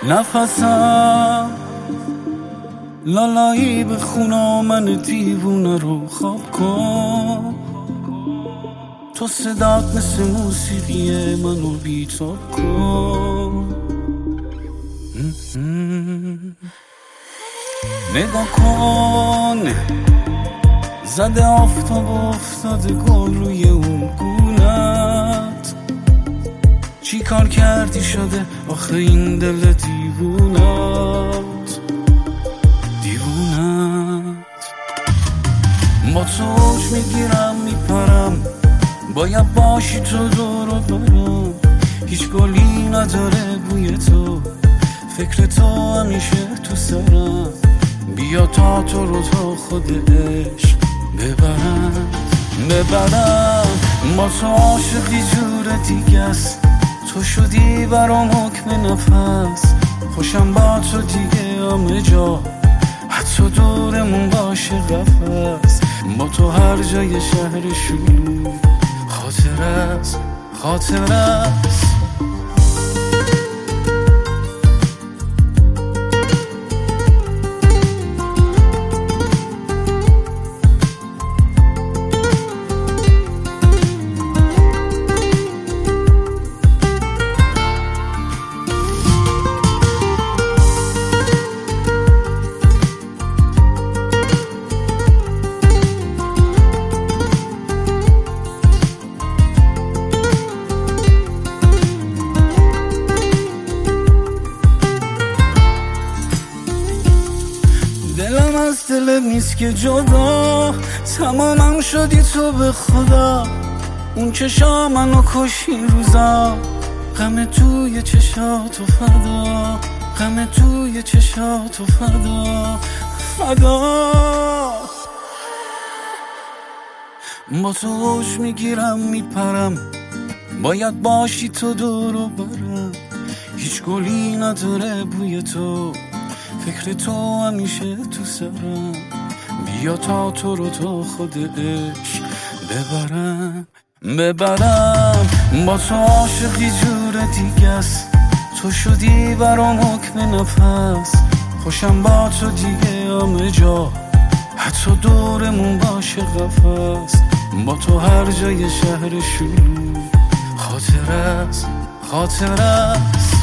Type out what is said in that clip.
نفسم لالایی به خونا من دیوونه رو خواب کن. تو صدات مثل موسیقی منو بیتاب کن. نگاه کن زده آفتاب افتاده گل روی اون گونت. چی کار کردی شده آخه این دل دیوونت. با تو اوج میگیرم میپرم، باید باشی تو دور و برم. هیچ گلی نداره بوی تو، فکر تو همیشه تو سرم. بیا تا تو رو تا خود عشق ببرم. با تو عاشقی جور دیگه است، تو شدی برام حکم نفس. خوشم با تو دیگه همه جا، حتی دورمون باشه قفس. با تو هر جای شهر شلوغ خاطر است. دلم از دل نیست که جدا، تمامم شدی تو به خدا. اون چشا منو کش این روزا، غم توی چشاتو فدا، غم توی چشاتو فدا. با تو اوج میگیرم میپرم، باید باشی تو دور و برم. هیچ گلی نداره بوی تو، فکر تو همیشه تو سرم. بیا تا تو رو تا خود عشق ببرم. با تو عاشقی جور دیگه است، تو شدی برام حکم نفس. خوشم با تو دیگه همه جا، حتی دورمون باشه قفس. با تو هر جای شهر شلوغ خاطر است.